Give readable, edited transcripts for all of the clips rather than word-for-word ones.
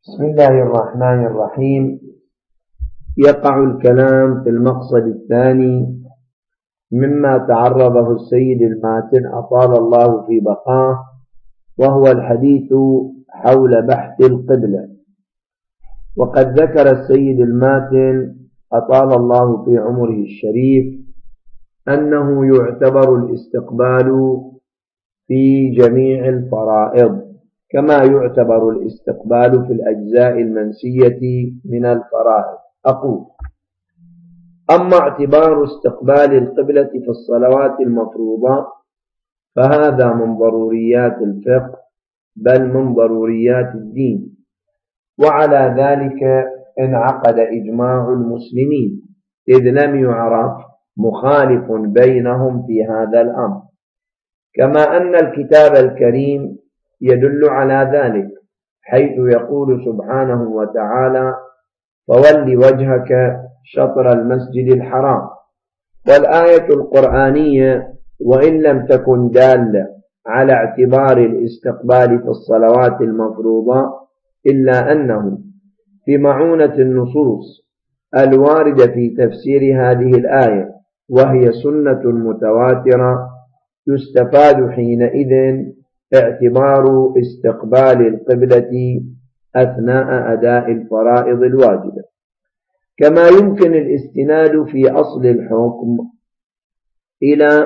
بسم الله الرحمن الرحيم. يقع الكلام في المقصد الثاني مما تعرضه السيد الماتن أطال الله في بقاه، وهو الحديث حول بحث القبلة. وقد ذكر السيد الماتن أطال الله في عمره الشريف أنه يعتبر الاستقبال في جميع الفرائض كما يعتبر الاستقبال في الأجزاء المنسية من الفرائض. أقول: أما اعتبار استقبال القبلة في الصلوات المفروضة فهذا من ضروريات الفقه، بل من ضروريات الدين، وعلى ذلك انعقد إجماع المسلمين، إذ لم يعرف مخالف بينهم في هذا الأمر، كما أن الكتاب الكريم يدل على ذلك، حيث يقول سبحانه وتعالى: فول وجهك شطر المسجد الحرام. والآية القرآنية وإن لم تكن دالة على اعتبار الاستقبال في الصلوات المفروضة، إلا أنه في معونة النصوص الواردة في تفسير هذه الآية، وهي سنة متواترة، يستفاد حينئذ اعتبار استقبال القبلة أثناء أداء الفرائض الواجبة، كما يمكن الاستناد في أصل الحكم إلى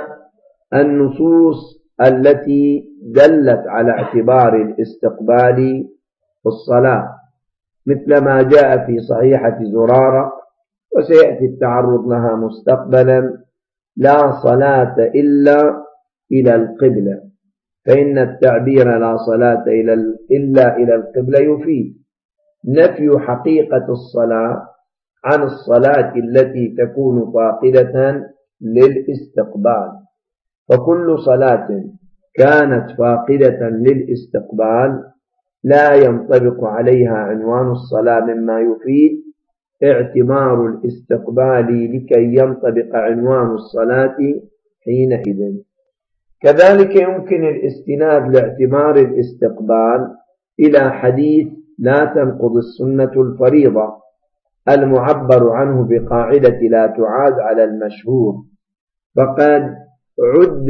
النصوص التي دلت على اعتبار الاستقبال في الصلاة، مثل ما جاء في صحيحة زرارة، وسيأتي التعرض لها مستقبلا: لا صلاة إلا إلى القبلة، فإن التعبير لا صلاة إلا إلى القبلة يفيد نفي حقيقة الصلاة عن الصلاة التي تكون فاقدة للاستقبال، فكل صلاة كانت فاقدة للاستقبال لا ينطبق عليها عنوان الصلاة، مما يفيد اعتبار الاستقبال لكي ينطبق عنوان الصلاة حينئذ. كذلك يمكن الاستناد لاعتبار الاستقبال إلى حديث لا تنقض السنة الفريضة، المعبر عنه بقاعدة لا تعاد على المشهور، فقد عد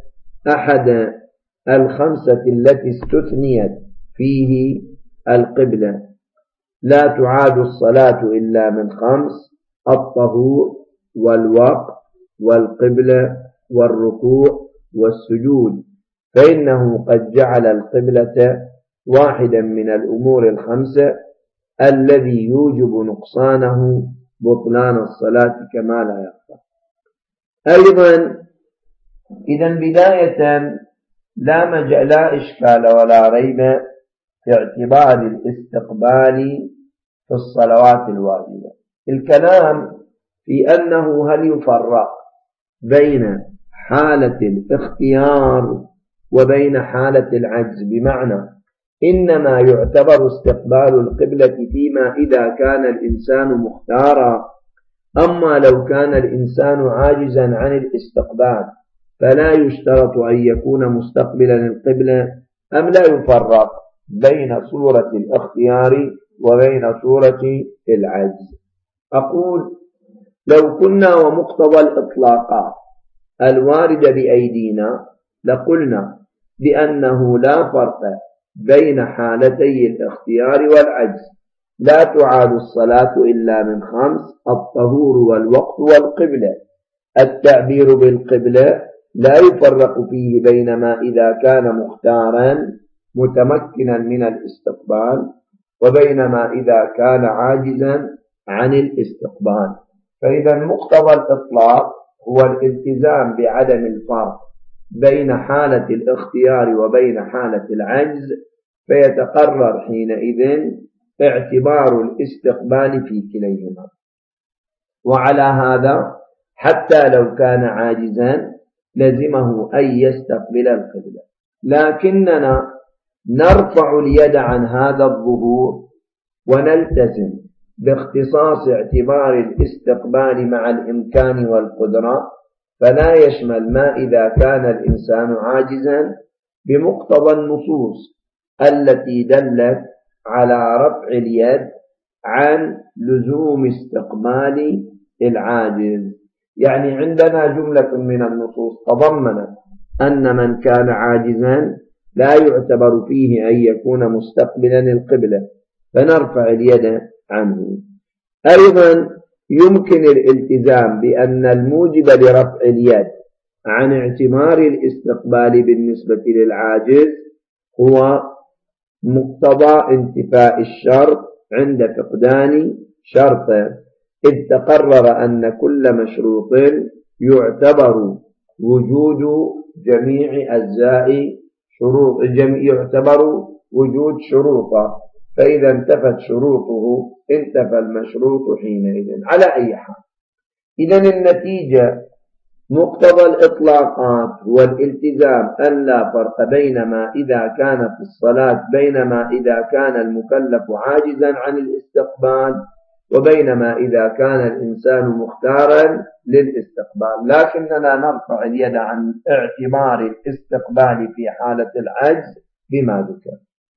أحد الخمسة التي استثنيت فيه القبلة: لا تعاد الصلاة إلا من خمس: الطهور والوقت والقبلة والركوع والسجود، فإنه قد جعل القبلة واحدا من الأمور الخمسة الذي يوجب نقصانه بطلان الصلاة كما لا يخفى. أيضا إذا بداية لا إشكال ولا ريب في اعتبار الاستقبال في الصلوات الواجبة. الكلام في أنه هل يفرق بين حالة الاختيار وبين حالة العجز، بمعنى إنما يعتبر استقبال القبلة فيما إذا كان الإنسان مختارا، أما لو كان الإنسان عاجزا عن الاستقبال فلا يشترط أن يكون مستقبلا القبلة، أم لا يفرق بين صورة الاختيار وبين صورة العجز؟ أقول: لو كنا ومقتضى الإطلاقات الواردة بأيدينا لقلنا بأنه لا فرق بين حالتي الاختيار والعجز، لا تعاد الصلاة إلا من خمس: الطهور والوقت والقبلة. التعبير بالقبلة لا يفرق فيه بين ما إذا كان مختارا متمكنا من الاستقبال وبين ما إذا كان عاجزا عن الاستقبال. فإذا مقتضى الإطلاق هو الالتزام بعدم الفرق بين حالة الاختيار وبين حالة العجز، فيتقرر حينئذ اعتبار الاستقبال في كليهما. وعلى هذا حتى لو كان عاجزا لزمه أن يستقبل القبلة، لكننا نرفع اليد عن هذا الظهور ونلتزم باختصاص اعتبار الاستقبال مع الإمكان والقدرة، فلا يشمل ما إذا كان الإنسان عاجزا بمقتضى النصوص التي دلت على رفع اليد عن لزوم استقبال العاجز. يعني عندنا جملة من النصوص تضمنت أن من كان عاجزا لا يعتبر فيه أن يكون مستقبلا القبلة فنرفع اليد عنه. أيضا يمكن الالتزام بأن الموجب لرفع اليد عن اعتبار الاستقبال بالنسبة للعاجز هو مقتضى انتفاء الشرط عند فقدان شرطه، إذ تقرر أن كل مشروط يعتبر وجود جميع أجزاء شروط يعتبر وجود شروطه، فإذا انتفت شروطه انتفى المشروط حينئذ. على أي حال، إذن النتيجة مقتضى الإطلاقات والالتزام أن لا فرق بينما إذا كانت الصلاة بينما إذا كان المكلف عاجزا عن الاستقبال وبينما إذا كان الإنسان مختارا للاستقبال، لكننا نرفع اليد عن اعتبار الاستقبال في حالة العجز بما ذكر.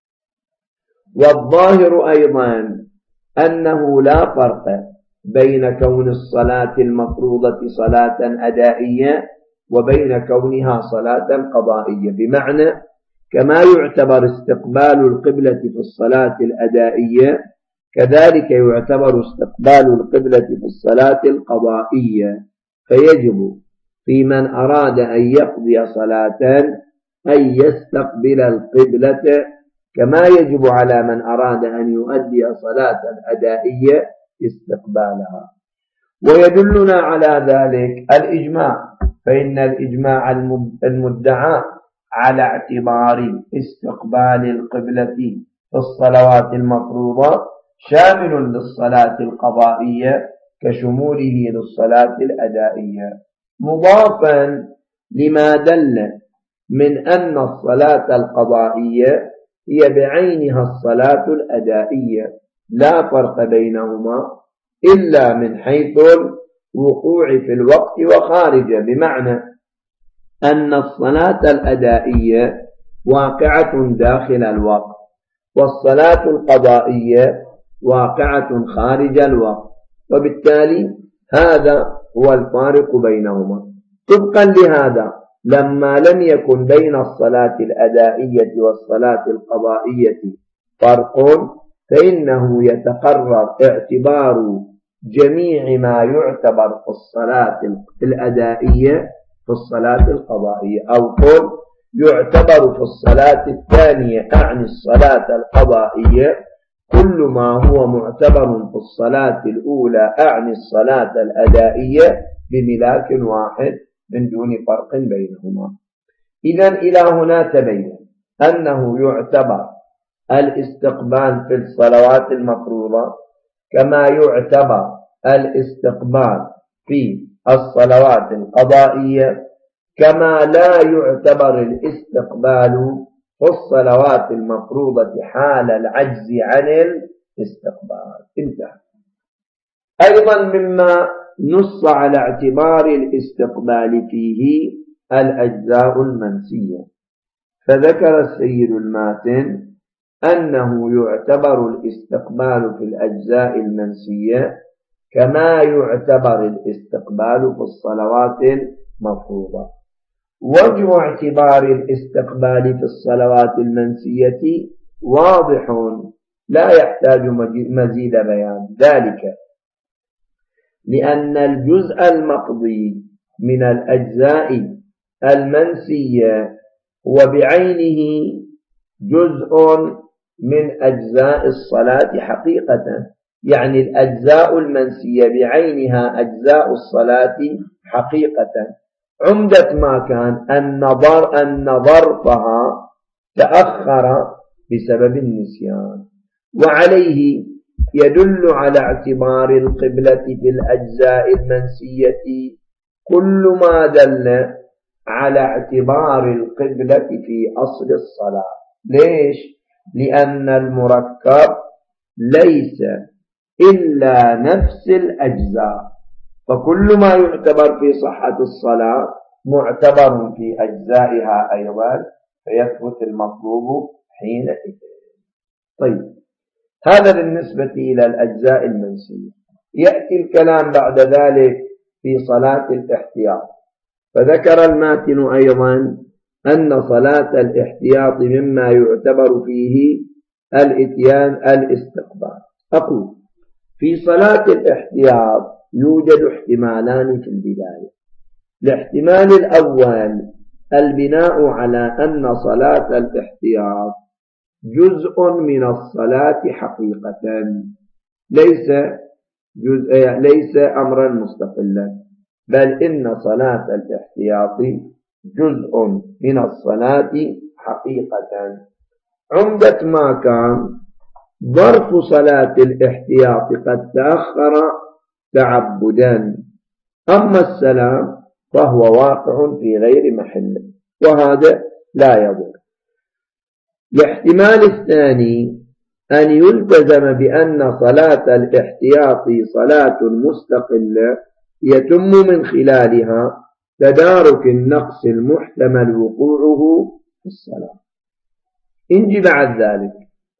والظاهر أيضا أنه لا فرق بين كون الصلاة المفروضة صلاة أدائية وبين كونها صلاة قضائية، بمعنى كما يعتبر استقبال القبلة في الصلاة الأدائية كذلك يعتبر استقبال القبلة في الصلاة القضائية، فيجب في من أراد أن يقضي صلاة أن يستقبل القبلة كما يجب على من أراد أن يؤدي صلاة أدائية استقبالها. ويدلنا على ذلك الإجماع، فإن الإجماع المدعى على اعتبار استقبال القبلة في الصلوات المفروضة شامل للصلاة القضائية كشموله للصلاة الأدائية، مضافا لما دل من أن الصلاة القضائية هي بعينها الصلاة الأدائية لا فرق بينهما إلا من حيث الوقوع في الوقت وخارجه، بمعنى أن الصلاة الأدائية واقعة داخل الوقت والصلاة القضائية واقعة خارج الوقت، وبالتالي هذا هو الفارق بينهما. طبقا لهذا لما لم يكن بين الصلاة الأدائية والصلاة القضائية فرق فإنه يتقرر اعتبار جميع ما يعتبر في الصلاة الأدائية في الصلاة القضائية، أو قل يعتبر في الصلاة الثانية أعني الصلاة القضائية كل ما هو معتبر في الصلاة الأولى أعني الصلاة الأدائية بملاك واحد من دون فرق بينهما. إذن إلى هنا تبين أنه يعتبر الاستقبال في الصلوات المفروضة كما يعتبر الاستقبال في الصلوات القضائية، كما لا يعتبر الاستقبال في الصلوات المفروضة حال العجز عن الاستقبال. انتهى. أيضا مما نص على اعتبار الاستقبال فيه الأجزاء المنسية، فذكر السيد الماتن أنه يعتبر الاستقبال في الأجزاء المنسية كما يعتبر الاستقبال في الصلوات المفروضة. وجه اعتبار الاستقبال في الصلوات المنسية واضح لا يحتاج مزيد بيان، ذلك لأن الجزء المقضي من الأجزاء المنسية هو بعينه جزء من أجزاء الصلاة حقيقة، يعني الأجزاء المنسية بعينها أجزاء الصلاة حقيقة، عمدة ما كان أن ظرفها تأخر بسبب النسيان، وعليه يدل على اعتبار القبلة في الأجزاء المنسية كل ما دل على اعتبار القبلة في أصل الصلاة. ليش؟ لأن المركب ليس إلا نفس الأجزاء، فكل ما يعتبر في صحة الصلاة معتبر في أجزائها أيضا، فيثبت المطلوب حينئذ. طيب، هذا بالنسبة إلى الأجزاء المنسية. يأتي الكلام بعد ذلك في صلاة الاحتياط، فذكر الماتن أيضا أن صلاة الاحتياط مما يعتبر فيه الإتيان الاستقبال. أقول في صلاة الاحتياط يوجد احتمالان في البداية. الاحتمال الأول البناء على أن صلاة الاحتياط جزء من الصلاة حقيقة، ليس أمرا مستقلا، بل إن صلاة الاحتياط جزء من الصلاة حقيقة. عمدة ما كان ظرف صلاة الاحتياط قد تأخر تعبدا، أما السلام فهو واقع في غير محله، وهذا لا يضر. الاحتمال الثاني أن يلتزم بأن صلاة الاحتياط صلاة مستقلة يتم من خلالها تدارك النقص المحتمل وقوعه في الصلاة. إنجي بعد ذلك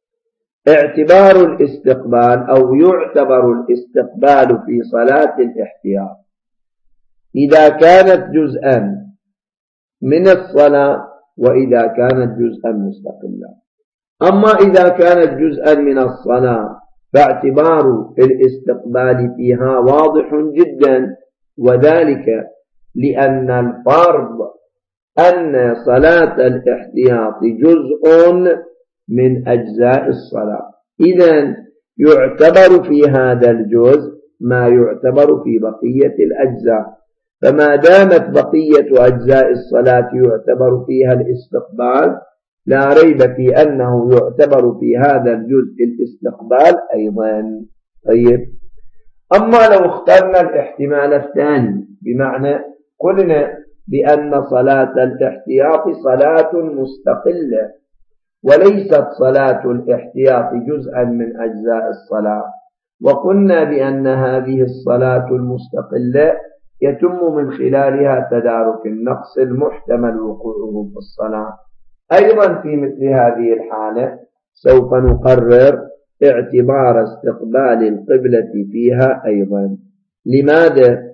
اعتبار الاستقبال أو يعتبر الاستقبال في صلاة الاحتياط إذا كانت جزءا من الصلاة وإذا كانت جزءا مستقلا. أما إذا كانت جزءا من الصلاة فاعتبار الاستقبال فيها واضح جدا، وذلك لأن الفرض أن صلاة الاحتياط جزء من أجزاء الصلاة، إذن يعتبر في هذا الجزء ما يعتبر في بقية الأجزاء، فما دامت بقية أجزاء الصلاة يعتبر فيها الاستقبال لا ريب في أنه يعتبر في هذا الجزء الاستقبال أيضا. طيب، أما لو اخترنا الاحتمال الثاني، بمعنى قلنا بأن صلاة الاحتياط صلاة مستقلة وليست صلاة الاحتياط جزءا من أجزاء الصلاة، وقلنا بأن هذه الصلاة المستقلة يتم من خلالها تدارك النقص المحتمل وقوعه في الصلاة. أيضا في مثل هذه الحالة سوف نقرر اعتبار استقبال القبلة فيها أيضا. لماذا؟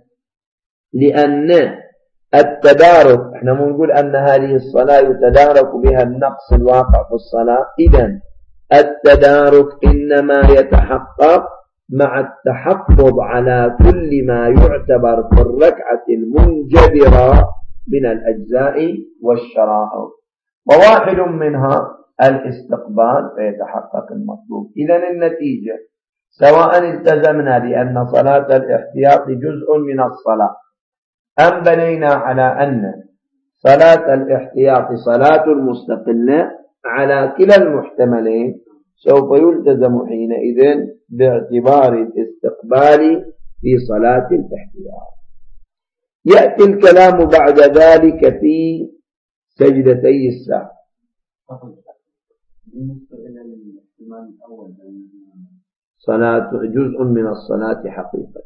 لأن التدارك، احنا نقول أن هذه الصلاة يتدارك بها النقص الواقع في الصلاة، إذن التدارك إنما يتحقق مع التحفظ على كل ما يعتبر في الركعة المنجبرة من الأجزاء والشرائط، وواحد منها الاستقبال فيتحقق المطلوب. إذن النتيجة سواء التزمنا بأن صلاة الاحتياط جزء من الصلاة أم بنينا على أن صلاة الاحتياط صلاة مستقلة، على كلا المحتملين سوف يلتزم حينئذ باعتبار الاستقبال في صلاة الاحتياط. يأتي الكلام بعد ذلك في سجدتي السهو. بالنسبة إلى الاحتمال الأول صلاة جزء من الصلاة حقيقة،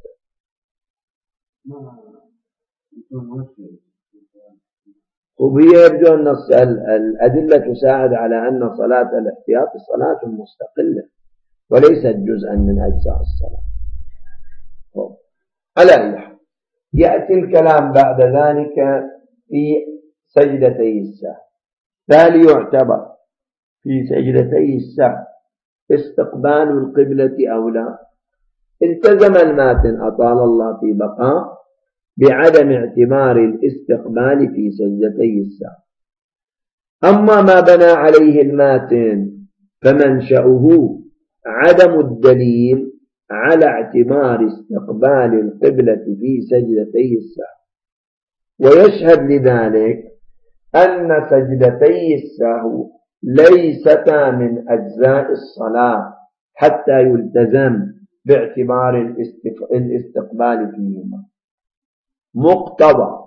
وهي يبدو أن الأدلة تساعد على أن صلاة الاحتياط صلاة مستقلة وليست جزءا من أجزاء الصلاة. على أي حال يأتي الكلام بعد ذلك في سجدتي السهو. فهل يعتبر في سجدتي السهو استقبال القبلة أو لا؟ التزم الماتن أطال الله في بقاء بعدم اعتبار الاستقبال في سجدتي السهو. أما ما بنى عليه الماتن فمنشأه عدم الدليل على اعتبار استقبال القبلة في سجدتي السهو، ويشهد لذلك أن سجدتي السهو ليستا من أجزاء الصلاة حتى يلتزم باعتبار الاستقبال فيهما. مقتضى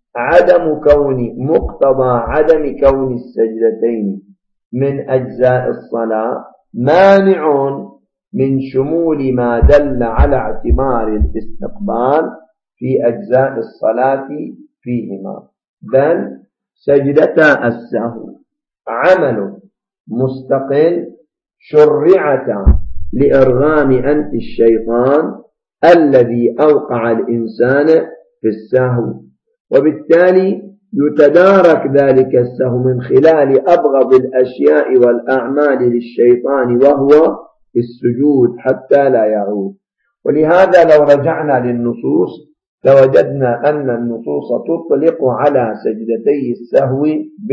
عدم كون السجدتين من أجزاء الصلاة مانع من شمول ما دل على اعتبار الاستقبال في أجزاء الصلاة فيهما، بل سجدتا السهو عمل مستقل شرعتا لإرغام أنف الشيطان الذي أوقع الإنسان في السهو، وبالتالي يتدارك ذلك السهو من خلال أبغض الأشياء والأعمال للشيطان وهو السجود حتى لا يعود. ولهذا لو رجعنا للنصوص لوجدنا أن النصوص تطلق على سجدتي السهو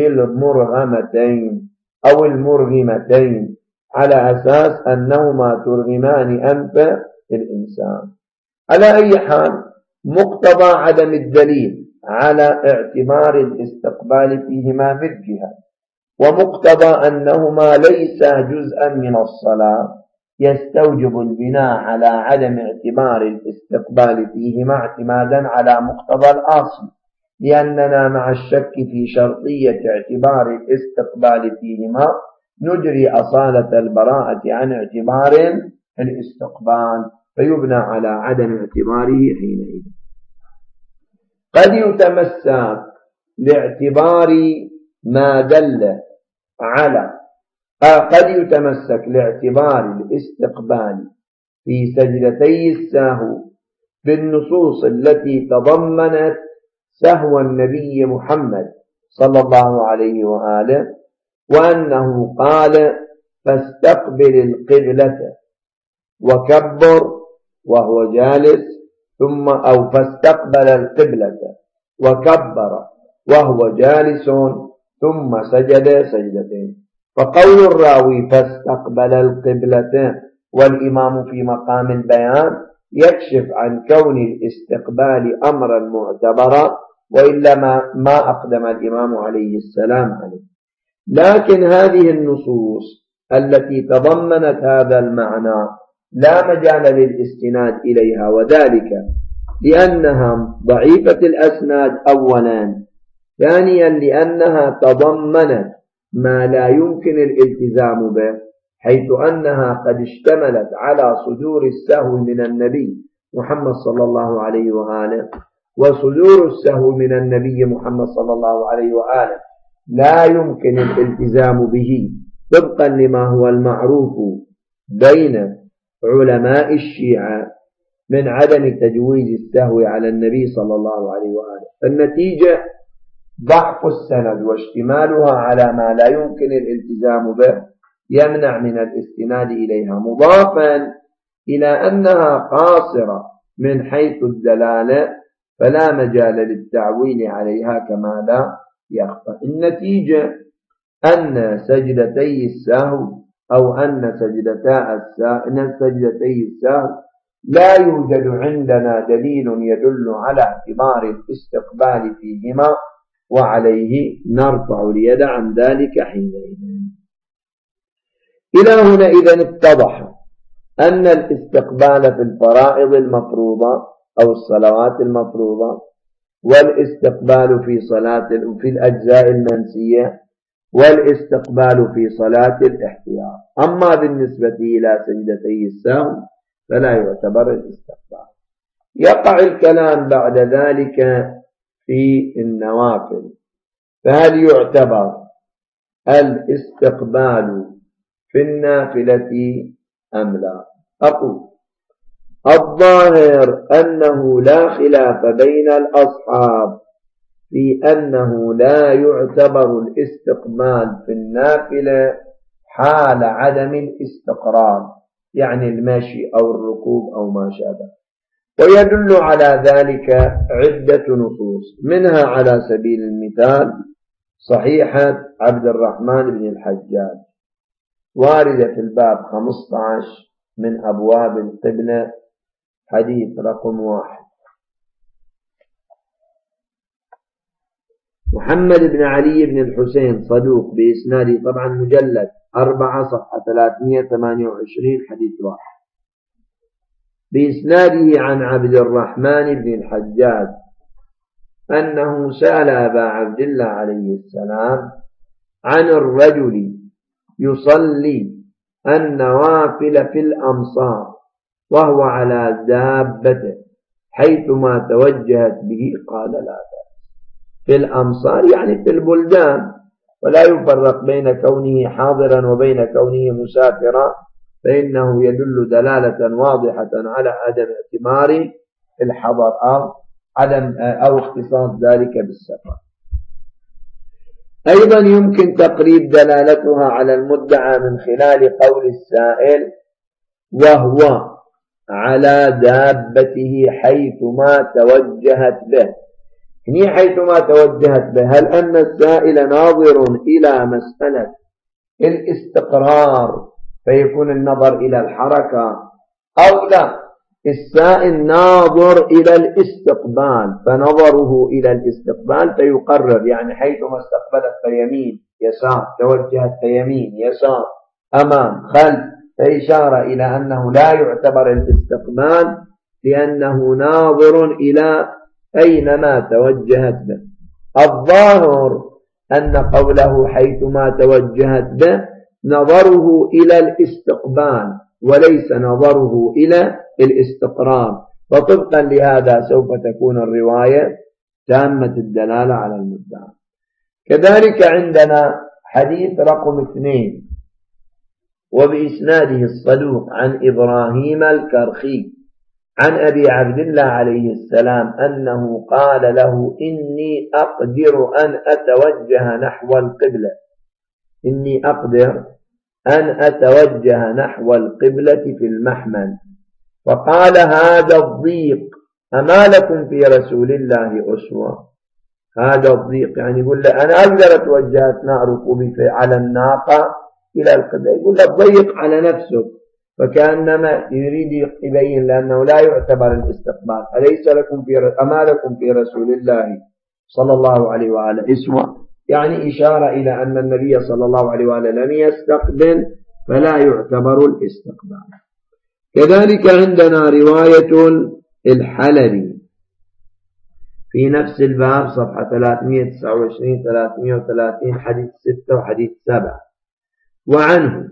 بالمرغمتين أو المرغمتين على أساس أنهما ترغمان أنف الإنسان. على أي حال مقتضى عدم الدليل على اعتبار الاستقبال فيهما بالجهة، ومقتضى أنهما ليس جزءا من الصلاة يستوجب البناء على عدم اعتبار الاستقبال فيهما اعتمادا على مقتضى الأصل، لأننا مع الشك في شرطية اعتبار الاستقبال فيهما نجري أصالة البراءة عن اعتبار الاستقبال، فيبنى على عدم اعتباره حينئذ. قد يتمسك لاعتبار ما دل على قد يتمسك لاعتبار الاستقبال في سجدتي السهو بالنصوص التي تضمنت سهو النبي محمد صلى الله عليه وآله، وأنه قال فاستقبل القبلة وكبر وهو جالس، ثم أو فاستقبل القبلة وكبر وهو جالس ثم سجد سجدتين. فقول الراوي فاستقبل القبلة والإمام في مقام البيان يكشف عن كون الاستقبال أمرا معتبرا، وإلا ما أقدم الإمام عليه السلام عليه. لكن هذه النصوص التي تضمنت هذا المعنى لا مجال للاستناد إليها، وذلك لأنها ضعيفة الأسناد أولا، ثانيا لأنها تضمنت ما لا يمكن الالتزام به، حيث أنها قد اشتملت على صدور السهو من النبي محمد صلى الله عليه وآله، وصدور السهو من النبي محمد صلى الله عليه وآله لا يمكن الالتزام به طبقا لما هو المعروف بين علماء الشيعة من عدم تجويز السهو على النبي صلى الله عليه وآله. النتيجة ضعف السند واشتمالها على ما لا يمكن الالتزام به يمنع من الاستناد إليها، مضافا إلى أنها قاصرة من حيث الدلالة فلا مجال للتعويل عليها كما لا يخفى. النتيجة أن سجدتي السهو أو أن سجدتي السهو لا يوجد عندنا دليل يدل على اعتبار الاستقبال فيهما، وعليه نرفع اليد عن ذلك حينئذ. إلى هنا إذن اتضح أن الاستقبال في الفرائض المفروضة أو الصلوات المفروضة، والاستقبال في الأجزاء المنسية، والاستقبال في صلاة الاحتياط. أما بالنسبة إلى سجدتي السهو فلا يعتبر الاستقبال. يقع الكلام بعد ذلك في النوافل، فهل يعتبر الاستقبال في النافلة أم لا؟ أقول الظاهر أنه لا خلاف بين الأصحاب في أنه لا يعتبر الاستقبال في النافلة حال عدم الاستقرار، يعني المشي أو الركوب أو ما شابه. ويدل على ذلك عدة نصوص، منها على سبيل المثال صحيحة عبد الرحمن بن الحجاج واردة في الباب 15 من أبواب القبلة، حديث رقم 1. محمد بن علي بن الحسين صدوق بإسناده، طبعا مجلد 4 صفحة 328 حديث 1، بإسناده عن عبد الرحمن بن الحجاج أنه سأل أبا عبد الله عليه السلام عن الرجل يصلي النوافل في الأمصار وهو على دابته حيثما توجهت به، قال لا بأس. في الأمصار يعني في البلدان، ولا يفرق بين كونه حاضرا وبين كونه مسافرا فإنه يدل دلالة واضحة على عدم اعتبار الحضر أو اختصاص ذلك بالسفر. أيضا يمكن تقريب دلالتها على المدعى من خلال قول السائل: وهو على دابته حيثما توجهت به. هنا حيثما توجهت به، هل أن السائل ناظر إلى مسألة الاستقرار فيكون النظر إلى الحركة، أو لا، السائل ناظر إلى الاستقبال فنظره إلى الاستقبال فيقرر، يعني حيثما استقبلت فيمين يسار، توجهت فيمين يسار أمام خلف، فإشارة إلى أنه لا يعتبر الاستقبال لأنه ناظر إلى أينما توجهت به. الظاهر أن قوله حيثما توجهت به نظره إلى الاستقبال وليس نظره إلى الاستقرار، وطبقا لهذا سوف تكون الرواية تامة الدلالة على المدعى. كذلك عندنا حديث رقم 2 وبإسناده الصدوق عن إبراهيم الكرخي عن أبي عبد الله عليه السلام أنه قال له: إني أقدر أن أتوجه نحو القبلة، إني أقدر أن أتوجه نحو القبلة في المحمل. فقال: هذا الضيق أما لكم في رسول الله أسوة؟ هذا الضيق يعني يقول له أنا أقدر أتوجه أثناء ركوبي على الناقة إلى القبلة، يقول له ضيق على نفسك، فكأنما يريد يبين لأنه لا يعتبر الاستقبال. أليس لكم أما لكم في رسول الله صلى الله عليه وآله أسوة؟ يعني إشارة إلى أن النبي صلى الله عليه وآله لم يستقبل فلا يعتبر الاستقبال. كذلك عندنا رواية الحلبي في نفس الباب صفحة 329 330 حديث 6 وحديث 7. وعنه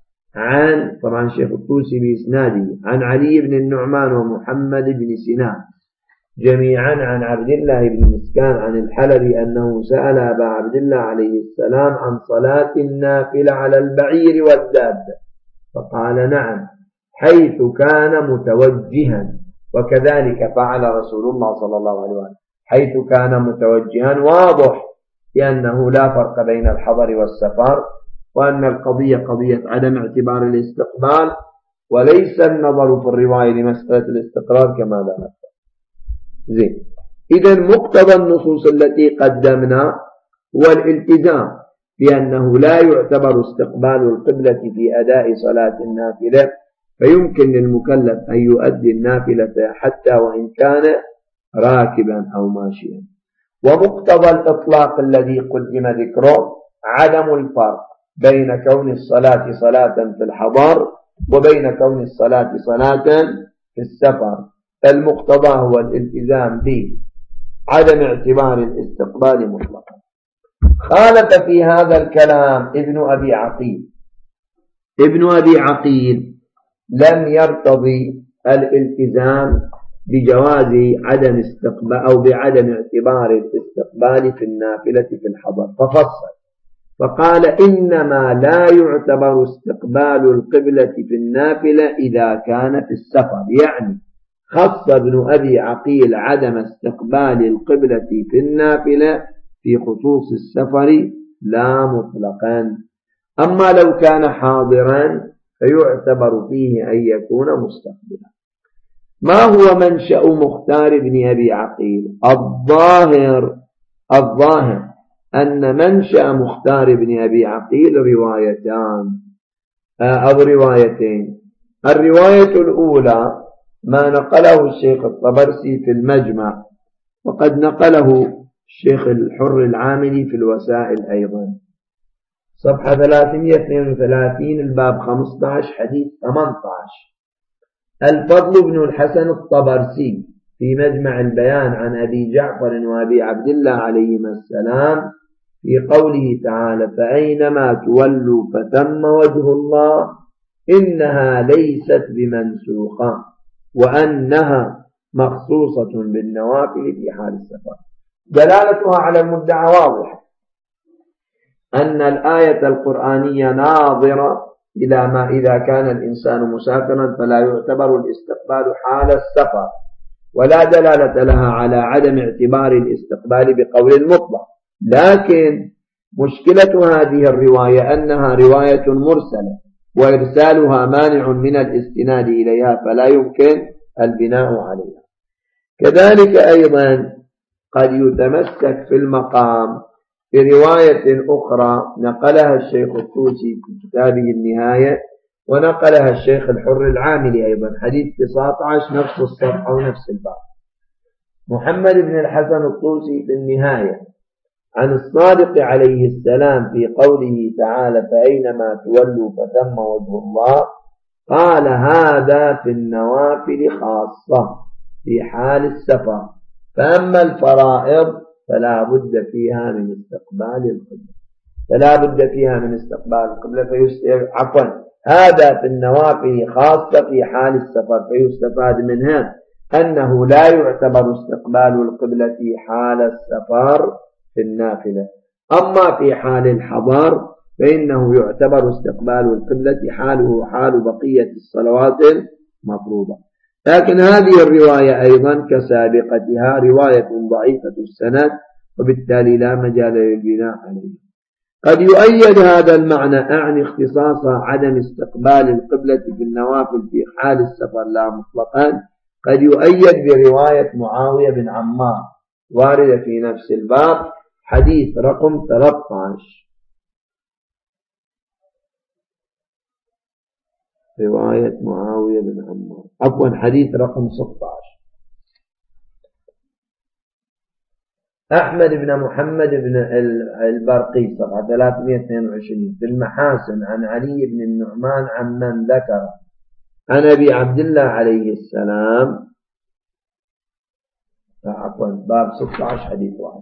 عن طبعا شيخ الطوسي بإسناده عن علي بن النعمان ومحمد بن سنان جميعا عن عبد الله بن مسكان عن الحلبي أنه سأل أبا عبد الله عليه السلام عن صلاة النافلة على البعير والدابة، فقال: نعم، حيث كان متوجها. وكذلك فعل رسول الله صلى الله عليه وسلم، حيث كان متوجها واضح لأنه لا فرق بين الحضر والسفر، وأن القضية قضية عدم اعتبار الاستقبال وليس النظر في الرواية لمسألة الاستقرار كما ذكرت. زين، إذن مقتضى النصوص التي قدمنا هو الالتزام بأنه لا يعتبر استقبال القبلة في أداء صلاة النافلة، فيمكن للمكلف أن يؤدي النافلة حتى وإن كان راكبا أو ماشيا. ومقتضى الإطلاق الذي قدم ذكره عدم الفرق بين كون الصلاة صلاة في الحضر وبين كون الصلاة صلاة في السفر. المقتضى هو الالتزام بعدم اعتبار الاستقبال مطلقا. خالف في هذا الكلام ابن أبي عقيل. ابن أبي عقيل لم يرتضي الالتزام بجواز عدم استقبال أو بعدم اعتبار الاستقبال في النافلة في الحضر، ففصل فقال: إنما لا يعتبر استقبال القبلة في النافلة إذا كان في السفر. يعني خص ابن أبي عقيل عدم استقبال القبلة في النافلة في خصوص السفر لا مطلقا. أما لو كان حاضرا فيعتبر فيه أن يكون مستقبلا. ما هو منشأ مختار بن أبي عقيل؟ الظاهر أن منشأ مختار بن أبي عقيل روايتان أو روايتين. الرواية الأولى ما نقله الشيخ الطبرسي في المجمع، وقد نقله الشيخ الحر العاملي في الوسائل أيضا، صفحة 332 الباب 15 حديث 18. الفضل بن الحسن الطبرسي في مجمع البيان عن أبي جعفر وأبي عبد الله عليهما السلام في قوله تعالى: فأينما تولوا فثم وجه الله، إنها ليست بمنسوخة، وأنها مخصوصة بالنوافل في حال السفر. دلالتها على المدعى واضحة، أن الآية القرآنية ناظرة إذا كان الإنسان مسافرا فلا يعتبر الاستقبال حال السفر، ولا دلالة لها على عدم اعتبار الاستقبال بقول مطلق. لكن مشكلة هذه الرواية أنها رواية مرسلة، وإرسالها مانع من الاستناد إليها، فلا يمكن البناء عليها. كذلك أيضا قد يتمسك في المقام برواية أخرى نقلها الشيخ الطوسي في كتابه النهاية، ونقلها الشيخ الحر العاملي أيضا، حديث 19 نفس الصفحة ونفس الباب. محمد بن الحسن الطوسي في النهاية عن الصادق عليه السلام في قوله تعالى فأينما تولوا فثم وجه الله، قال هذا في النوافل خاصة في حال السفر، فأما الفرائض فلا بد فيها من استقبال القبلة، هذا في النوافل خاصة في حال السفر، فيستفاد منها أنه لا يعتبر استقبال القبلة في حال السفر في النافلة. أما في حال الحضر فإنه يعتبر استقبال القبلة حاله حال بقية الصلوات المفروضة. لكن هذه الرواية أيضا كسابقتها رواية ضعيفة السند، وبالتالي لا مجال للبناء عليه. قد يؤيد هذا المعنى أعني اختصاص عدم استقبال القبلة في النوافل في حال السفر لا مطلقا، قد يؤيد برواية معاوية بن عمار واردة في نفس الباب، حديث رقم 13. رواية معاوية بن عمار حديث رقم 16. أحمد بن محمد بن البرقي صفحة 322 في المحاسن عن علي بن النعمان عن من ذكر عن أبي عبد الله عليه السلام، باب 16 حديث 1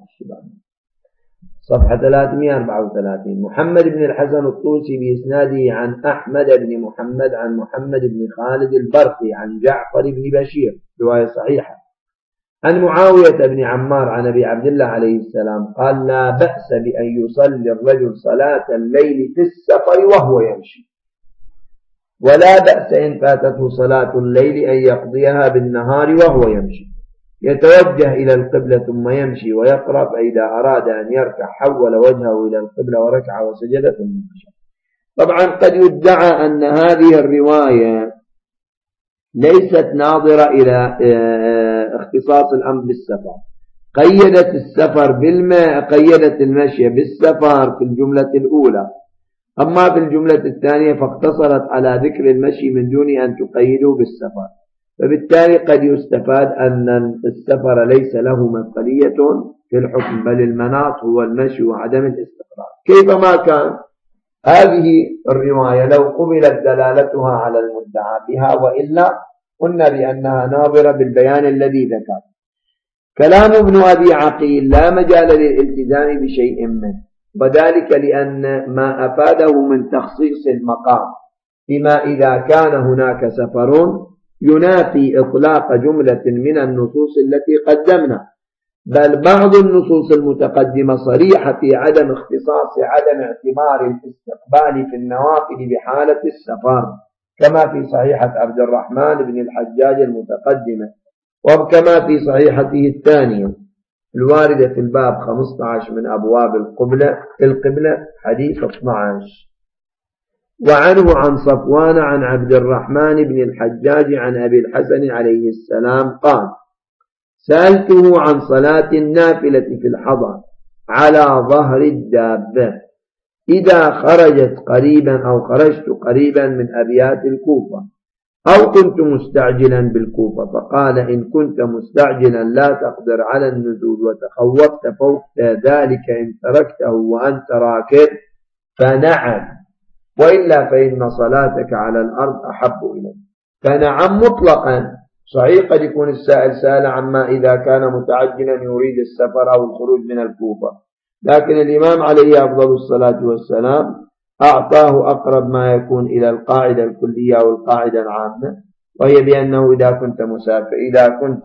صفحة 334. محمد بن الحسن الطوسي بإسناده عن أحمد بن محمد عن محمد بن خالد البرقي عن جعفر بن بشير، رواية صحيحة، عن معاوية بن عمار عن أبي عبد الله عليه السلام قال لا بأس بأن يصلي الرجل صلاة الليل في السفر وهو يمشي، ولا بأس إن فاتته صلاة الليل أن يقضيها بالنهار وهو يمشي، يتوجه إلى القبلة ثم يمشي ويقرأ، فإذا أراد أن يركع حول وجهه إلى القبلة وركع وسجد ثم مشى. طبعا قد يدعى أن هذه الرواية ليست ناظرة إلى اختصاص الأمر بالسفر، قيدت السفر قيدت المشي بالسفر في الجملة الأولى، أما في الجملة الثانية فاقتصرت على ذكر المشي من دون أن تقيده بالسفر، فبالتالي قد يستفاد أن السفر ليس له مثلية في الحكم، بل المناط هو المشي وعدم الاستقرار. كيفما كان هذه الرواية لو قبلت دلالتها على المدعى بها، وإلا قلنا بأنها ناظرة بالبيان الذي ذكر. كلام ابن أبي عقيل لا مجال للالتزام بشيء منه، وذلك لأن ما أفاده من تخصيص المقام بما إذا كان هناك سفر ينافي إطلاق جملة من النصوص التي قدمنا، بل بعض النصوص المتقدمة صريحة في عدم اختصاص عدم اعتبار الاستقبال في النوافل بحالة السفر، كما في صحيحة عبد الرحمن بن الحجاج المتقدمة، وكما في صحيحته الثانية الواردة في الباب 15 من أبواب القبلة حديث 12. وعنه عن صفوان عن عبد الرحمن بن الحجاج عن أبي الحسن عليه السلام قال سألته عن صلاة النافلة في الحضر على ظهر الدابة إذا خرجت قريبا أو خرجت قريبا من أبيات الكوفة أو كنت مستعجلا بالكوفة، فقال إن كنت مستعجلا لا تقدر على النزول وتخوفت فوق ذلك إن تركته وأنت راكب فنعم، وإلا فإن صلاتك على الأرض أحب إليك. فنعم مطلقا، صحيح قد يكون السائل سأل عما إذا كان متعجلا يريد السفر أو الخروج من الكوفة، لكن الإمام عليه أفضل الصلاة والسلام أعطاه أقرب ما يكون إلى القاعدة الكلية والقاعدة العامة، وهي بأنه إذا كنت مسافر إذا كنت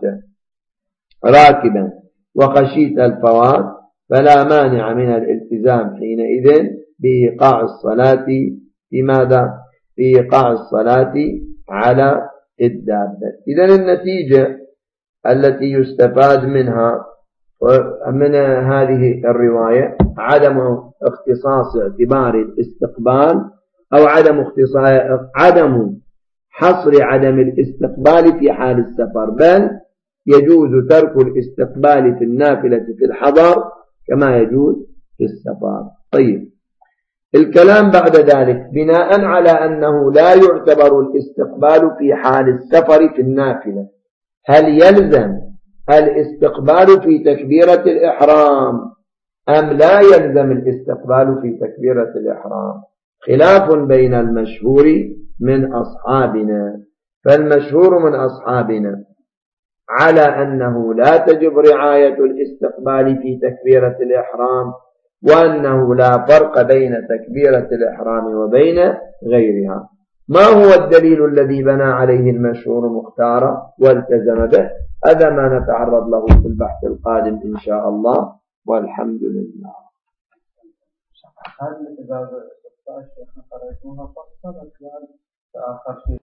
راكبا وخشيت الفوات فلا مانع من الالتزام حينئذ بإيقاع الصلاة في ماذا؟ في إيقاع الصلاة على الدابة. إذن النتيجة التي يستفاد منها من هذه الرواية عدم اختصاص اعتبار الاستقبال أو عدم حصر عدم الاستقبال في حال السفر، بل يجوز ترك الاستقبال في النافلة في الحضر كما يجوز في السفر. طيب، الكلام بعد ذلك بناء على أنه لا يعتبر الاستقبال في حال السفر في النافلة، هل يلزم الاستقبال في تكبيرة الإحرام أم لا يلزم الاستقبال في تكبيرة الإحرام؟ خلاف بين المشهور من أصحابنا، فالمشهور من أصحابنا على أنه لا تجب رعاية الاستقبال في تكبيرة الإحرام، وأنه لا فرق بين تكبيرة الإحرام وبين غيرها. ما هو الدليل الذي بنى عليه المشهور مختارا والتزم به؟ هذا ما نتعرض له في البحث القادم إن شاء الله، والحمد لله. هذه الإجابة الشيخ قرأتوها فقط آخر شيء